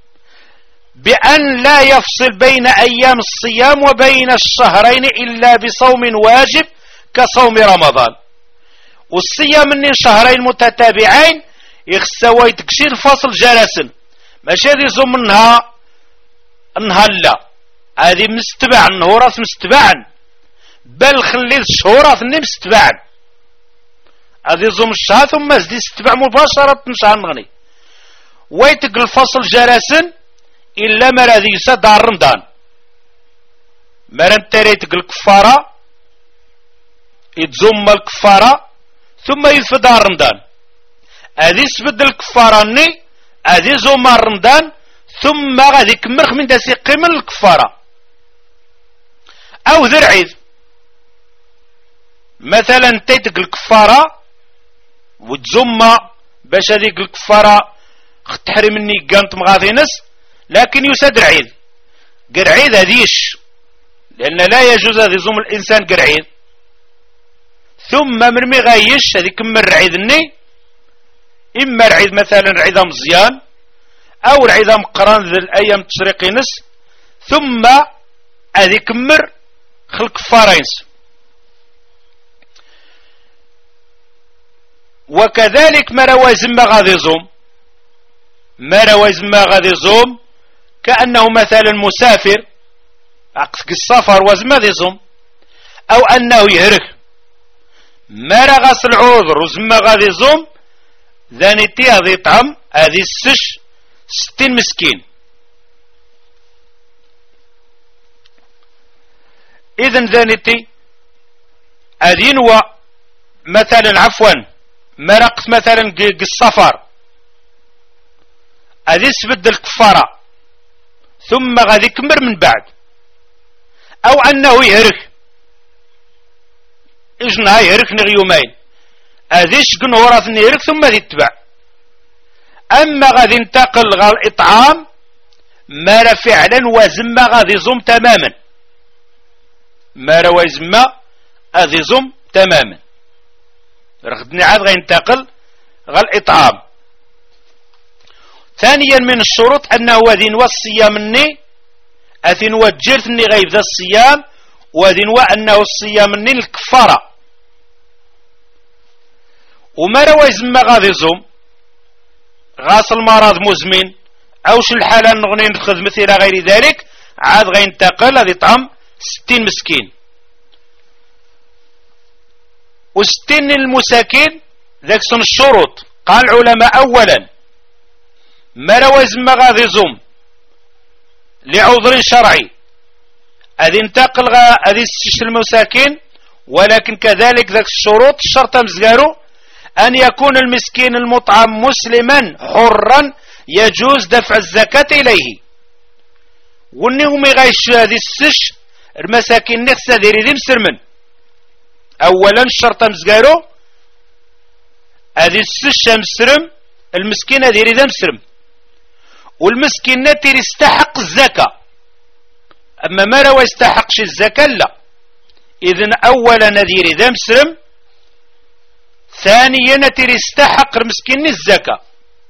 بأن لا يفصل بين أيام الصيام وبين الشهرين إلا بصوم واجب كصوم رمضان. والصيام من شهرين متتابعين يخسوا يتكشير فصل جلسا، ماشي هذه يصوم منها نهار لا، هذه مستبعا نهورات مستبعا، بل خلي الشهورات مستبعا، هذه يصوم الشهر ثم زدي استبع مباشرة شهر نغني ويتق الفصل جلسا إلا ما الذي يسد رمضان مرن تريتق الكفارة يتزم الكفارة ثم يفد رمضان، هذه يسبد الكفارة ني هذه زوم رمضان ثم غادي يكمل من داسي قيمة الكفارة. أو ذي العيد مثلا تيتق الكفارة وتزم باش هذيك الكفارة تحرم مني قامت مغاثي نس، لكن يسد العيد قرعيد هذيش لأن لا يجوز هذا يزوم الإنسان قرعيد، ثم من مي غايش هذه كمل العيد الني، إما العيد مثلا العيد مزيان أو العيد مقران ذي الأيام تشريقي نس، ثم هذه كمر خلق فارينس. وكذلك ما روازم ما غادي يزوم ما روازم ما غادي يزوم كأنه مثلا مسافر عقد السفر وزما غادي يزوم، أو أنه يهرك ما رغس العذر وزما غادي يزوم ذانيتي هذه طعم هذه السش ستين مسكين. إذن ذانيتي هذه نوى مثلا عفوا ما رقص مثلا السفر هذه سبد الكفارة ثم غادي يكمر من بعد، أو أنه يهرك إجنها يهرك نغ يومين هذه شكن وراث يهرك ثم ذي يتبع. أما غادي ينتقل غا الإطعام ما را فعلا وزما غادي يزوم تماما، ما را وزما غادي يزوم تماما، رغدني عاد غينتقل غا الإطعام. ثانيا من الشروط أنه وذي نوى الصيام الني أثي نوى الجرث الني غيب ذا الصيام، وذي نوى أنه الصيام الني الكفارة. وما روى زما غادي يزوم غاص المرض مزمن أوش الحالة نغني نخذ مثل غير ذلك عاد غينتقل هذي طعم ستين مسكين. وستين المساكين ذاك سن الشروط. قال العلماء أولا ما روى زما غادي يزوم لعذر شرعي هذه انتقل هذه ست المساكين، ولكن كذلك ذاك الشروط الشرط مزقارو أن يكون المسكين المطعم مسلما حرا يجوز دفع الزكاة إليه. ونهم يغيش هذه السش المساكين نخسى ذي ذي مسرمن. أولا الشرط مزقارو هذه السش مسرم المسكين ذي ذي مسرم، والمسكين نتير يستحق الزكاة، أما ما روا يستحقش الزكاة لا. إذن أولا نذير ذا مسرم، ثانيا نتير يستحق المسكين الزكاة.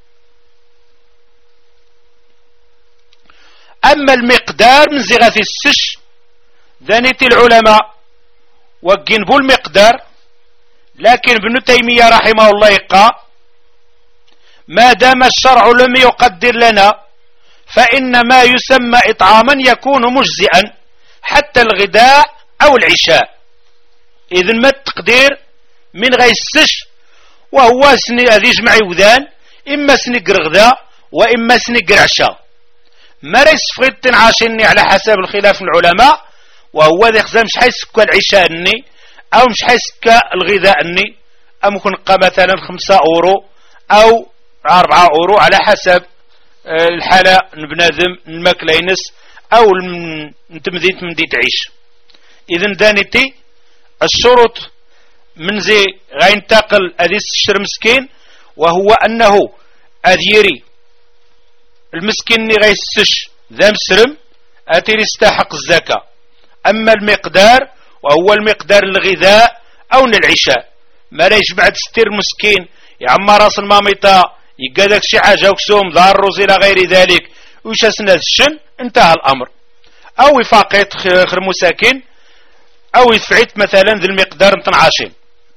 أما المقدار من زغة السش ذانيتي العلماء وقنبوا المقدار، لكن ابن تيمية رحمه الله يقال ما دام الشرع لم يقدر لنا فإن ما يسمى إطعاما يكون مجزئا حتى الغداء أو العشاء. إذن ما التقدير من غيسش وهو سني هذه جمع يوذان إما سنقر غداء وإما سنقر عشاء، ما ريس فغيتن عاشني على حسب الخلاف العلماء، وهو ذي خزام مش حيسكى العشاء الني أو مش حيسكى الغذاء الني، أو ممكن قى مثلا خمسة أورو أو أربعة أورو على حسب الحالة بنادم الماكلة ينس أو نتمديت مدي تعيش. إذن دانيتي الشروط من زي غينتقل هذه الشر مسكين، وهو أنه أذيري المسكين اللي غيسش ذا مسرم أتيري يستحق الزكاة. أما المقدار وهو المقدار الغذاء أو العشاء، ما لا يجمع تستير مسكين يعمى راس الماميطة يقادك شي حاجة وكسوم ظهر الرز إلى غير ذلك وش أسنى الشن، انتهى الأمر. أو يفاقيت خير مساكين أو يدفعت مثلا ذي المقدار متنعاشين.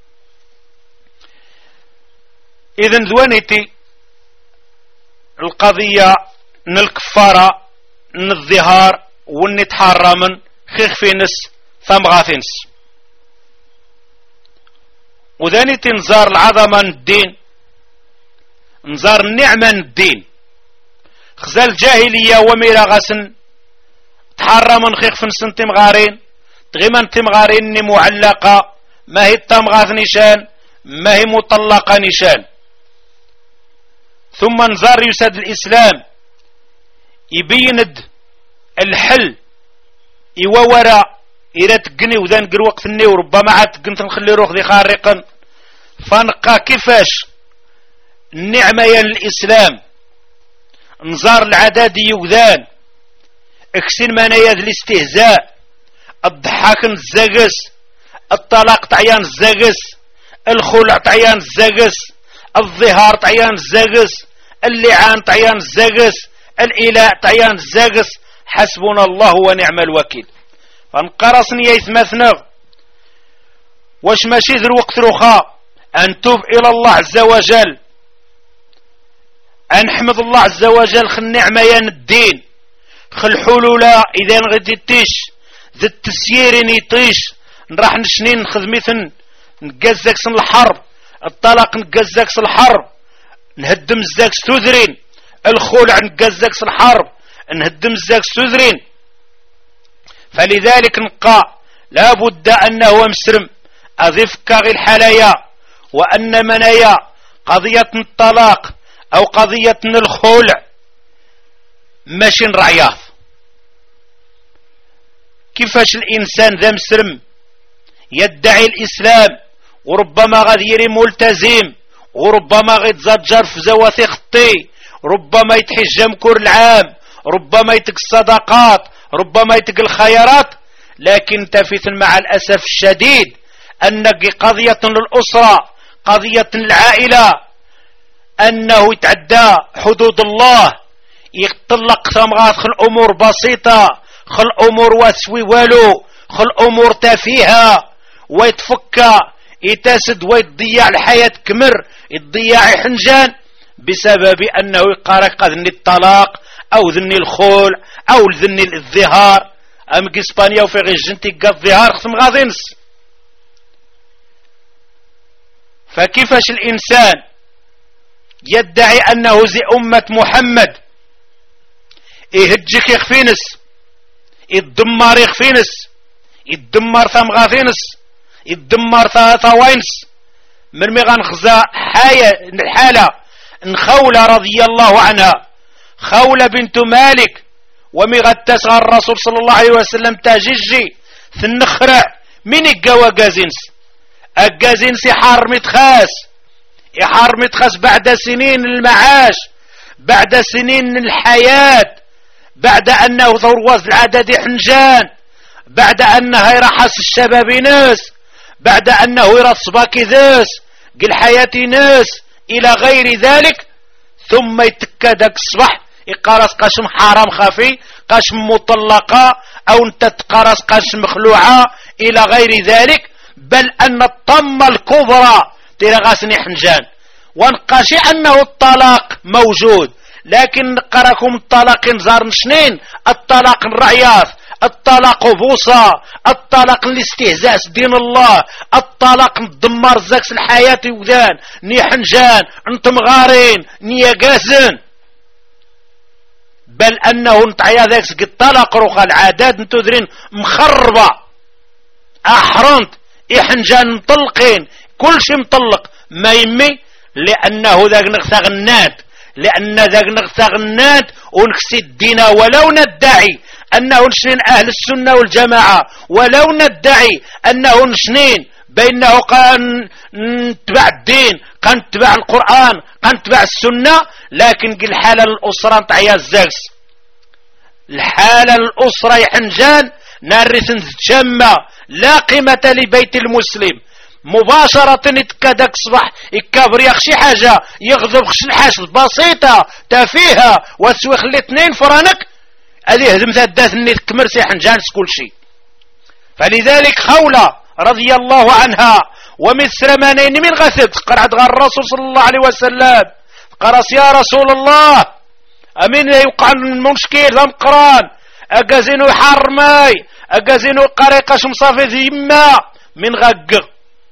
إذن ذوانيتي القضية من الكفارة من الظهار وني تحرمن خيخ في نس ثم غاثنس. وذاني تنزار العظمة الدين، نزار النعمة الدين. خزال الجاهلية وميرا غاسن تحرمن خيخ في نسن تمغارين تغيمن تمغارين معلقة ما هي التمغاث نشان ما هي مطلقة نشان. ثم نزار يساد الإسلام يبيند الحل إيوا وراء إلا تقني وذا نقر وقت الني وربما عاد تقنت نخلي روح ذي خارقا. فنقى كيفاش النعمة يا الإسلام نزار العداد يوذان اكسين منايا ذي الاستهزاء الضحاك الزاقس الطلاق تعيان الزاقس الخلع تعيان الزاقس الظهار تعيان الزاقس اللعان تعيان الزاقس الإله تعيان الزاقس. حسبنا الله ونعم الوكيل. فنقرصني يثمثنا واش ماشي ذي الوقت رخا أن توب إلى الله عز وجل، أن نحمد الله عز وجل خل النعمة ين الدين خل حلولا إذا غدي تيش ذي التسيير نيطيش نراح نشنين نخدميثن نقزك سن الحرب الطلاق نقزك سن الحرب نهدم الزاك ستوذرين الخلع نقزك سن الحرب نهدم الزاك ستوذرين. فلذلك نقا لابد أنه مسرم أضيف كاغي الحلايا وأن منايا قضية الطلاق أو قضية الخلع ماشي رعياض. كيفاش الإنسان ذا مسرم يدعي الإسلام وربما غادي يري ملتزم وربما غادي يتزجر في زواثي خطي ربما يتحجم كور العام ربما يتق الصدقات ربما يتق الخيرات، لكن تفت مع الأسف الشديد أنك قضية للأسرة قضية العائلة أنه يتعدى حدود الله يطلق ثمغات خل أمور بسيطة خل أمور واسوي والو خل أمور تافهة ويتفكى يتاسد ويتضيع الحياة كمر يتضيع حنجان بسبب أنه يقارق ذني الطلاق أو ذني الخول أو ذني الظهار. أم إسبانيا وفي غير جنتي قد ظهار خصم غاضينس. فكيفاش الإنسان يدعي أنه زي أمة محمد يهجك يخفينس يدمر يخفينس يدمر ثم غاضينس يدمر ثوينس من مغان خزاء حاية الحالة نخولة رضي الله عنها خولة بنت مالك ومغاد تسغى الرسول صلى الله عليه وسلم تاجيجي ثنخرع من القوى قازينس القازينس يحار متخاس يحار متخاس بعد سنين المعاش بعد سنين الحياة بعد أنه ثروز العدد حنجان بعد أنه يرحس الشباب ناس بعد أنه يرصبك ذاس قل حياتي ناس إلى غير ذلك. ثم يتكادك الصبح يقارس قاشم حرام خفي قاشم مطلقة أو انت تقارس قاشم مخلوعة إلى غير ذلك. بل أن الطمة الكبرى تلغاسني حنجان وانقاشي أنه الطلاق موجود، لكن نقراكم الطلاق نزار شنين الطلاق الرعياث الطلاق بوصة الطلاق الاستهزاء دين الله الطلاق ندمر زاكس الحياة وذان ني حنجان انتم غارين ني قاسن. بل أنه نتعيا ذاكس الطلاق روخا العادات نتودرين مخربة أحرنت إحنجان مطلقين كل شي مطلق ما يمي لأنه ذاك نغثى غنات لأن ذاك نغثى غنات ونكسي الدين ولو ندعي أنه نشنين أهل السنة والجماعة ولو ندعي أنه نشنين بأنه قنتبع الدين، قنتبع القرآن، قنتبع السنة، لكن قل حالة الأسرة نتعيا الزاكس، الحالة الأسرة يحنجان نارث تجمع، لا قيمة لبيت المسلم. مباشرة يتكادك صباح يكابر يخشي حاجة يغضب خش الحاسد بسيطة تافيها وتسوي خلي اثنين فرانك هذه هدم ذات اني تكمر سيحن جانس كل شيء. فلذلك خولة رضي الله عنها ومثل منين من غثت قرعت غير الرسول صلى الله عليه وسلم قرص يا رسول الله امين يوقع المشكل ذم قران اجازينو يحرمي اجازينو قريقة مصافي ذمة من غق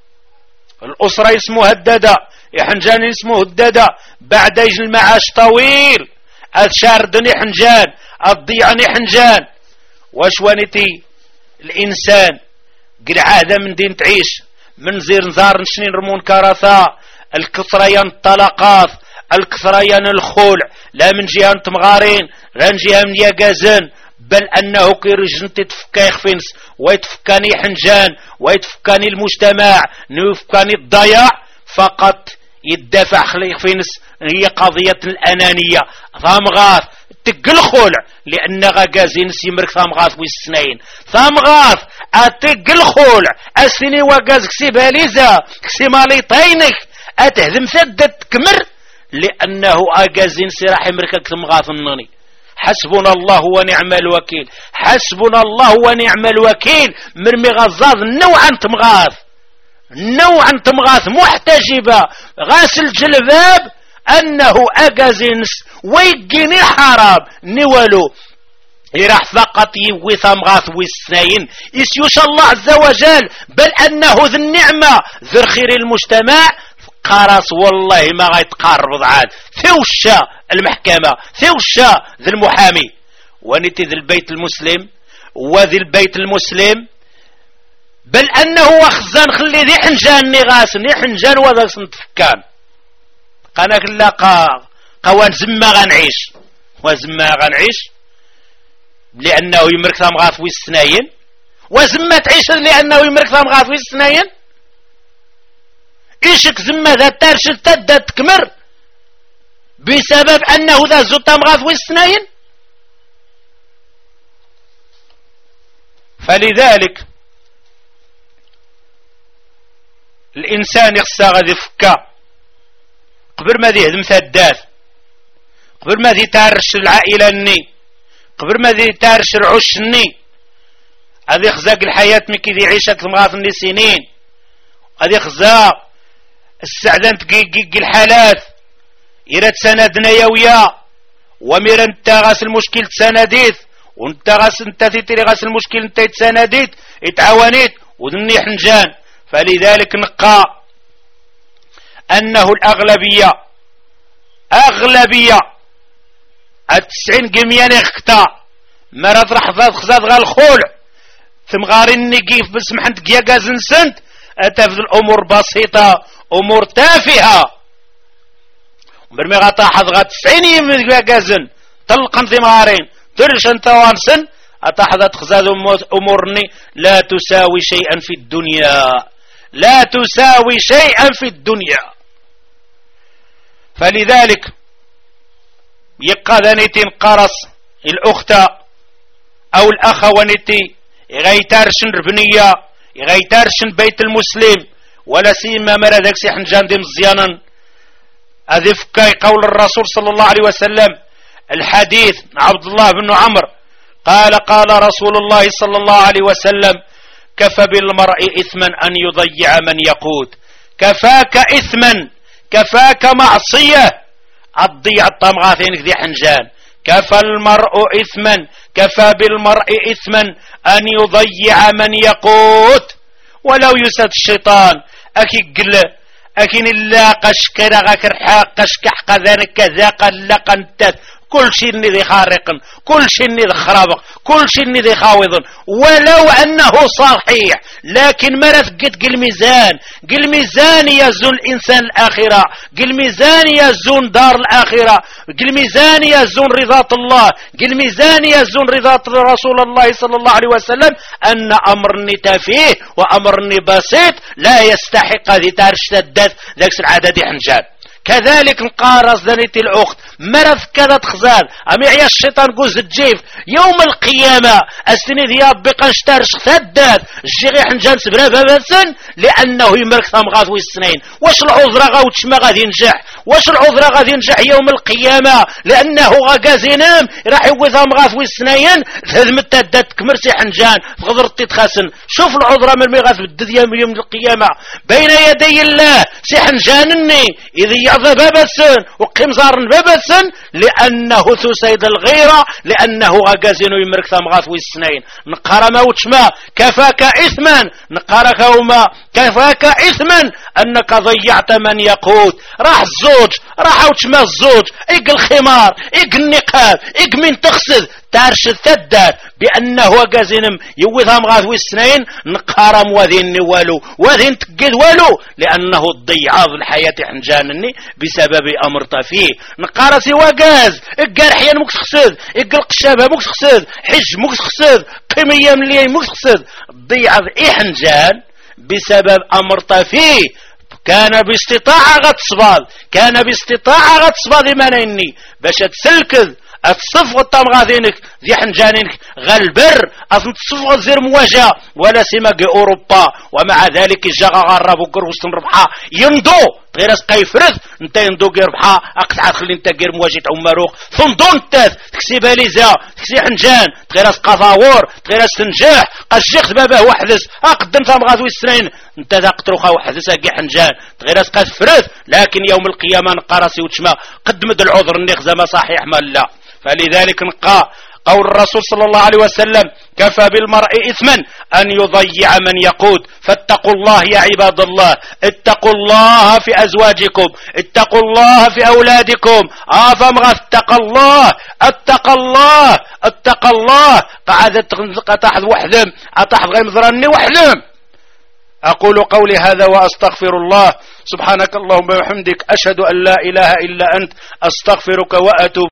الأسرة اسمه هددة يحنجان اسمه هددة بعد يجي المعاش طويل الشاردني حنجان الضيعني حنجان واش وانتي الإنسان قل عادة من دين تعيش من زير نزار نشنين رمون كارثة الكثريان الطلقات الكثريان الخلع لا من جهة تمغارين لا من جهة من يقازن بل أنه كيرجن تتفكا يخفنس ويتفكاني حنجان ويتفكاني المجتمع ويتفكاني الضياع فقط يدافع خلي يخفنس. هي قضية الأنانية ثامغاث تقل خلع لأن غازينس يمرك ثامغاث ويسنين ثامغاث أتقل خلع أسني وغاز كسي باليزا كسي ماليطينك أتهدم ثدت كمر لأنه أغازينس راح يمركك ثامغاث النوني. حسبنا الله ونعم الوكيل حسبنا الله ونعم الوكيل مرمي غزاز نوعا تمغاث نوعا تمغاث محتجبة غاسل جلباب أنه أجازنس ويجيني حرام نولو يراح فقط يوي ثمغاث ويسنين يسيوش الله عز وجل بل أنه ذي النعمة ذي خير المجتمع قارص والله ما غيتقارب عاد ثوشا المحكمة ثوشا ذي المحامي ونتي ذي البيت المسلم وذي البيت المسلم بل أنه وخزان خلي ذي حنجان نغاس ني حنجان وذا سنتفكان قناك لا قا قوان زما غنعيش وزما غنعيش لأنه يمرك ثمغاث ويسناين وزما تعيش لأنه يمرك ثمغاث ويسناين إيشك زما ذا تارشل تدى تكمر بسبب أنه ذا زوت تمغاث ويسناين. فلذلك الإنسان يخصى غادي فكا قبل ما ذي هدم ثدات قبل ما ذي تارش العائلة الني قبل ما ذي تارش العش الني هذي خزاق الحياة مكي ذي عيشك ثمغاث الني سنين هذي خزاق السعدان تقيق الحالات إراد سندنا يويا ومير انت غاس المشكل تسانديت وانت غاس انت تيتري غاس المشكل انت تسانديت اتعاونيت وذني حنجان. فلذلك نقى أنه الأغلبية أغلبية التسعين قميان اختا مرات راح ذات خزاد غا الخولع ثم غارين نقيف بسمحنت قيا قازن سنت أتفذ الأمور بسيطة أمور تافهة برمي غطا حظ غا تسعين يمن قيا قازن تلقن ثم غارين ترشن توانسن أتحذت خزاد أمورني لا تساوي شيئا في الدنيا لا تساوي شيئا في الدنيا. فلذلك يبقى ذنيتين قرص الأخت أو الأخ ونتي يغيتارشن ربنية يغيتارشن بيت المسلم ولا سيما مرا ذاك سيحن جاندي مزيانا أذفكاي قول الرسول صلى الله عليه وسلم الحديث عبد الله بن عمرو قال قال رسول الله صلى الله عليه وسلم كفى بالمرء إثما أن يضيع من يقود كفاك إثما كفاك معصية الضيع الطمغاثين ذي حنجان كفى المرء إثما كفى بالمرء إثما أن يضيع من يقود ولو يسد الشيطان أكي قل أكين الله قشكرا غكر حاق قشكح قذانك كذا قلق انت كل شيء ندي خارق كل شيء ندي خرابق كل شيء ندي خاوض ولو أنه صحيح لكن مرث قد قل ميزان قل ميزان يزون الإنسان الآخرة قل ميزان يزون دار الآخرة قل ميزان يزون رضا الله قل ميزان يزون رضا رسول الله صلى الله عليه وسلم أن أمرني تافيه وأمرني بسيط لا يستحق ذي تارشتدت ذاك العدد حنجان. كذلك نقارص ذنيتي الأخت مرض كذا تخزال أم يعيا الشيطان قوز الجيف يوم القيامة أستني ذي بقى نشترش ثدات الجيغي حنجان سبرا بابسن لأنه يمرك ثمغاث ويسنين واش العذرة غاوتش ما غادي ينجح واش العذرة غادي ينجح يوم القيامة لأنه غاكازينام راح يوي ثمغاث ويسنين هذ متدات كمرسي حنجان فغضر تتخاسن شوف العذرة من المغاث بدد يوم القيامة بين يدي الله سي حنجانني إذا يعظى بابسن وقمزار بابسن لأنه ثسيد الغيرة لأنه غاكازينو يمرك ثمغاث ويسنين نقارا ما وتشما كفاك إثما نقارك وما كفاك إثما أنك ضيعت من يقود راح الزوج راح وتشما الزوج إيق الخمار إيق النقاب إيق من تخسد تارش الثدات بأنه غازينم يوثها مغاث ويسنين نقارم وذين والو وذين تقيد والو لأنه الضيعاض الحياة حنجانني بسبب أمر طفيه نقارسي وغاز إقال حيان مكس خسد إقال قشابة مكس خسد حج مكس خسد قيمية مليين مكس خسد ضيعاض إحنجان بسبب أمر طفيه كان باستطاعة غتصباد كان باستطاعة غتصباد إيمانيني باش تسلكذ اتصفغ الطمغاذينك ذي حنجانينك غالبر اتصفغ زير مواجهة ولا سماق اوروبا ومع ذلك الجاغا غرب وقروس ربحا يندو غير اسقى يفرث انت يندو غير ربحا اقطع خلي انت غير مواجهة عمروخ ثندون التاث تكسي باليزا تكسي حنجان غير اسقى ثاور غير استنجاح قشيخ باباه وحدث اقدم طمغاذوي السنين انت ذا قطروخا وحدث اقي حنجان غير اسقى تفرث لكن يوم القيامة نقارسي وتشما قدمت العذر النخزة ما صحيح ما لا فلذلك نقا قول الرسول صلى الله عليه وسلم كفى بالمرء إثما أن يضيع من يقود فاتقوا الله يا عباد الله اتقوا الله في أزواجكم اتقوا الله في أولادكم آفم اتقى الله اتقى الله اتقى الله قعدت قطعت وحدم أطحت غير مضرني وحدم أقول قولي هذا وأستغفر الله سبحانك اللهم وبحمدك أشهد أن لا إله إلا أنت أستغفرك وأتوب